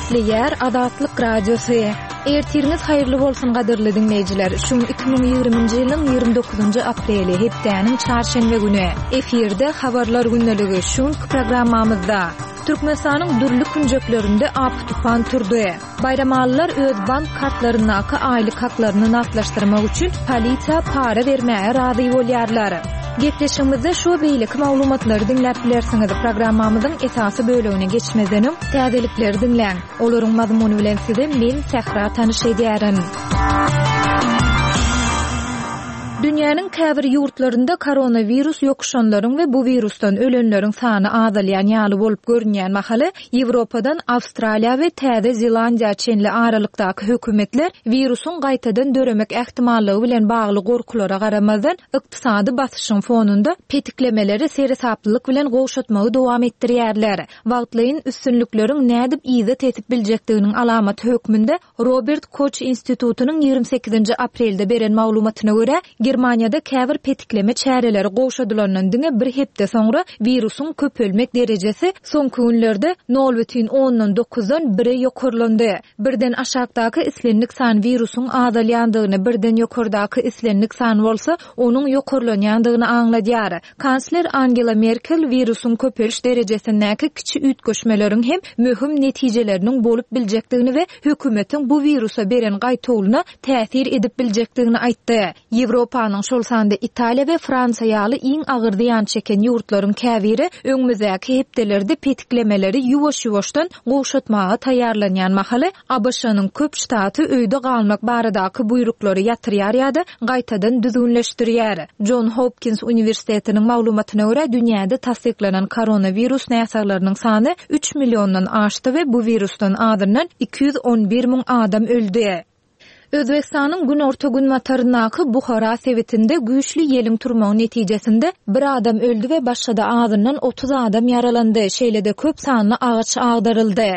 Eşitliyer Adatlyk Radiosu. Ertiriniz hayırlı bolsun gadyrly dinleyijiler. Şu 2020-nji ýylyň 29-njy apreli hepdäniň çarşembe güni efirde habarlar günneligi şu programmamyzda Türkmenistanyň dürli künjeklerinde apy tufan turdy. Bayramallar öz bank kartlarynaky aýlyk haklaryny natlaşdyrmak üçin polisiýa para bermäge razy bolýarlar. Gepleşimizde şu beýlik maglumatlary dinläp bilersiňiz. Programmamyzyň esasy bölügine geçmezdenim täzelikleri dinläň. Olaryň mazmuny bilen size men Sehra tanyş edýärim. Dünýäniň käbir ýurtlarynda koronavirus ýokuşanlaryň we bu virusdan ölenleriň sany azalýan ýaly bolup görünýän mahaly Ýewropadan Awstraliýa we Täze Zelandiýa çenli aralykdaky hökümetler virusyň gaýtadan döremek ähtimallygy bilen bagly gorkulara garamazdan ykdysady basyşyň fonunda petiklemeleri seresaplylyk bilen gowşatmagy dowam etdirýärler. Wagtlaryň üstünlikleriň nädip izet etip biljekdiginiň alamaty hökmünde Robert Koch institutunyň 28 aprelde beren maglumatyna görä Germaniýada käbir petikleme çäreleri gowşadylandan diňe bir hepde soňra virusyň köpelmek derejesi soňky günlerde 0,9dan 1-e ýokarlandy. Birden aşagdaky islenlik san virusyň azalýandygyny, birden ýokardaky islenlik san bolsa, onuň ýokarlanýandygyny aňladýar. Kansler Angela Merkel virusyň köpeliş derejesindäki kiçi ütgeşmeleriň hem möhüm netijeleriniň bolup biljekdigini we hökümetiň bu virusa beren gaýtawlyna täsir edip biljekdigini aýtdy. Ýewropanyň şol sanda Italiýa we Fransa ýaly iň agyr ziýan çeken ýurtlaryň käbiri öňümüzdäki hepdelerde petiklemeleri ýuwaş-ýuwaşdan gowşatmaga taýýarlanýan mahaly ABŞ-nyň köp ştaty öýde galmak baradaky buýruklary ýatyrýar ýa-da gaýtadan düzgünleşdirýär. John Hopkins Uniwersitetiniň maglumatyna görä dünýäde tasdiklanan koronavirus näsarlarynyň sany 3 milliondan aşdy we bu virusdan adyrnan 211 000 adam öldü. Özbekistanyň gün orta gün matarynaky Buhara sewetinde güýçli ýeliň turmagy netijesinde bir adam öldü we başga azyndan 30 adam yaralandy. Şeýlede köp sanly agaç agdaryldy.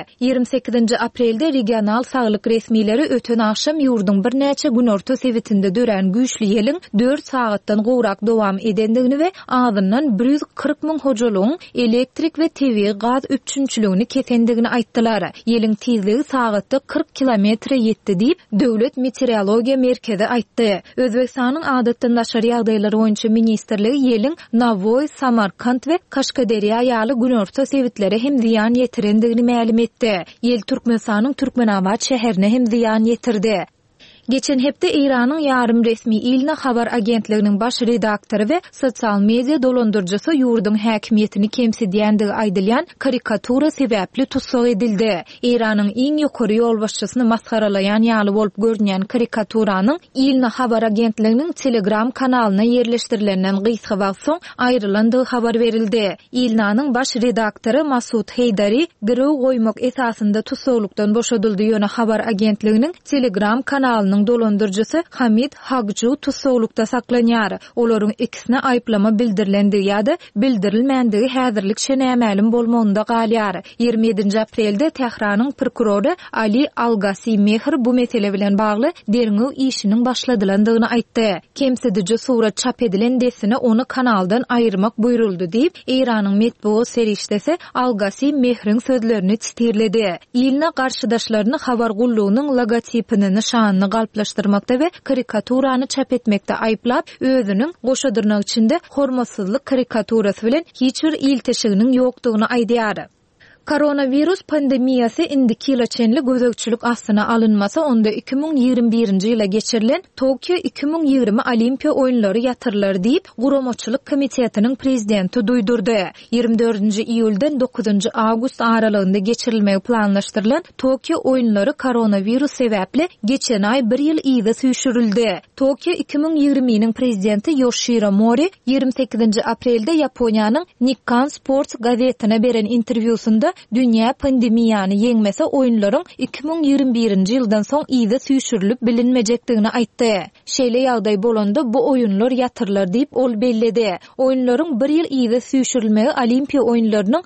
28 aprelde regional saglyk resmileri öten akşam ýurdun bir näçe gün orta sewetinde dören güýçli ýeliň 4 saatdan gowrak dowam edendigini we azyndan 140 000 hojalyň elektrik we TV gaz üçünçiligini kesendigini aýtdylar. Ýeliň tezligi sagatda 40 kilometre ýetdi diýip döwlet meteorologiya merkezi aýtdy. Özbekistanyň adatdan daşary ýagdaýlary boýunça ministrligi ýeliň Navoy, Samarkand we Kaşgaderýa ýaly gün orta sewitleri hem ziýan ýetirendigini ma'lum etdi. Ýel Türkmenistanyň Türkmenabad şäherine hem ziýan ýetirdi. Geçen hepde İran'ın yarım resmi ilna habar agentliginin baş redaktoru ve sosyal media dolandırıcısı yurdun hakimiyetini kemsidiyendigi aýdylýan karikatura sebäpli tutsak edildi. İran'ın iň ýokary ýolbaşçysyny maskaralayan ýaly bolup görünýän karikaturanyň ilna habar agentliginin Telegram kanalyna yerleşdirilenden gysga wagt soň aýrylandygy habar berildi. İlnanyň baş redaktoru Masud Heydari girow goýmak esasynda tutsaklykdan boşadyldy ýöne habar agentliginin Telegram kanalyny dolandırıcısı Hamid Hagju tutsaklykda saklanýar. Olaryň ikisine aýplama bildirilendi ýa-da bildirilmändige häzirlik şenämälim bolmagynda galýar. 27 aprelde Tehranyň prokuroru Ali Algasi Mehr bu mesele bilen bagly derňew işiniň başladylandygyny aýtdy. Kemsidici surat çap edilen desine onu kanaldan aýyrmak buýruldy diýip İranyň medeniýet serişdesi Algasi Mehr'in sözlerini çitirledi. Ýylyna garşydaşlaryny habar gullugynyň logotipini nişanyny galplaşdyrmakda we karikaturany çap etmekde aýplap özüniň goşadyrnak içinde hormatsyzlyk karikaturasy bilen hiç bir ilteşiginiň ýokdugyny aýdýar. Koronavirus pandemiýasy indiki ýylaçenli gözegçilik astyna alınmasa onda 2021-nji ýyla geçirilen Tokyo 2020 Olimpiýa oýunlary ýatyrlar diýip Guramaçylyk komitetiniň prezidenti duýdurdy. 24-nji iýuldan 9-njy awgust aralygynda geçirilmegi planlaşdyrylan Tokyo oýunlary koronavirus sebäpli geçen aý 1 ýyl ýyda süýşürildi. Tokyo 2020-niň prezidenti Yoshihiro Mori 28 aprelde Ýaponiýanyň Nikkan Sports gazetine beren interwýusunda dünýä pandemiýany ýeňmese oýunlaryň 2021-nji ýyldan soň ýyda süýşürilip bilinmejekdigini aýtdy. Şeýle ýagdaý bolanda bu oýunlar ýatyrlar diýip ol belledi. Oýunlaryň 1 ýyl ýyda süýşürilmegi Olimpiýa oýunlarynyň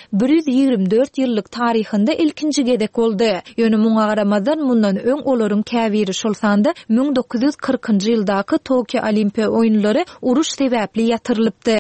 124 ýyllyk taryhynda ilkinji gedek boldy. Ýöne muňa garamazdan mundan öň olaryň käbiri şol sanda 1940-njy ýyldaky Tokyo Olimpiýa oýunlary uruş sebäpli ýatyrylypdy.